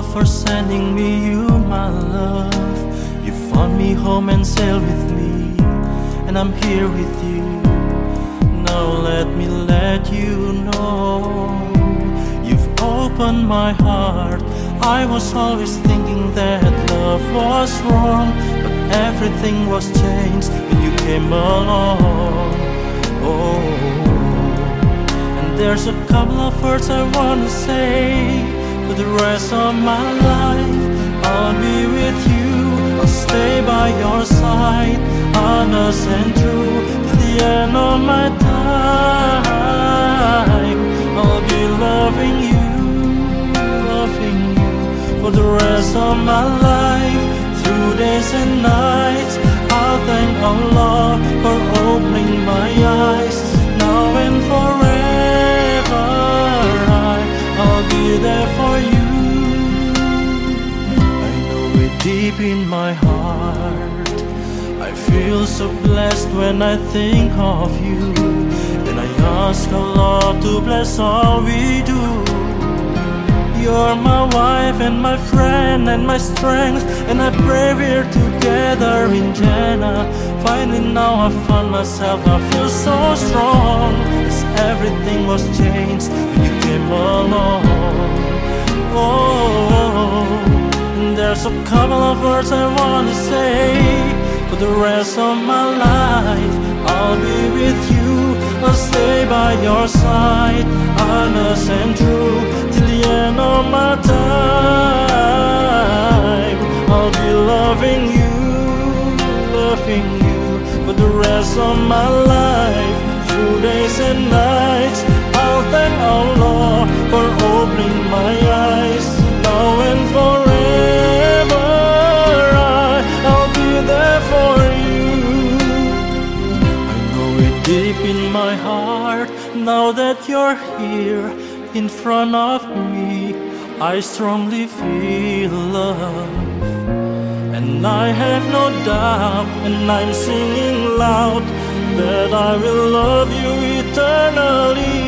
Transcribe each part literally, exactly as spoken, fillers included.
for sending me you, my love. You found me home and sailed with me, and I'm here with you. Now let me let you know, you've opened my heart. I was always thinking that love was wrong, but everything was changed when you came along. Oh, and there's a couple of words I wanna say. For the rest of my life I'll be with you, I'll stay by your side, honest and true, till the end of my time. I'll be loving you, loving you for the rest of my life. Through days and nights I'll thank Allah for opening my eyes. Now and forever I, I'll be there for you. I know it deep in my heart, I feel so blessed when I think of you, and I ask Allah to bless all we do. You're my wife and my friend and my strength, and I pray we're together in Jannah. Finally now I found myself, I feel so strong, as everything was changed when you came along. Oh, and there's a couple of words I wanna say. For the rest of my life I'll be with you, I'll stay by your side, honest and true, till the end of my time. I'll be loving you, loving you for the rest of my life. Through days and nights I'll thank Allah for opening my eyes. Now and forever I, I'll be there for you. I know it deep in my heart, now that you're here in front of me, I strongly feel love. And I have no doubt, and I'm singing loud, that I will love you eternally.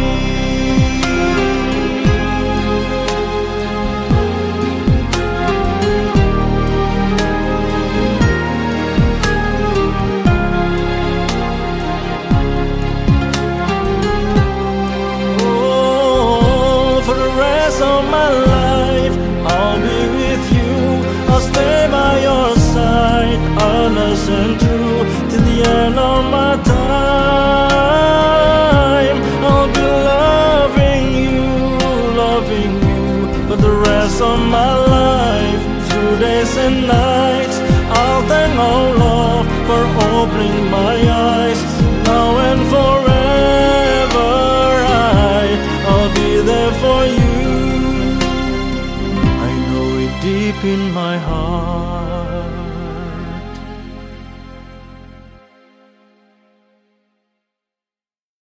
Of my life I'll be with you, I'll stay by your side, honest and true, till the end of my time. I'll be loving you, loving you for the rest of my life. Through days and nights I'll thank Allah for opening my eyes. Now and forever I, I'll be there for you. Deep in my heart.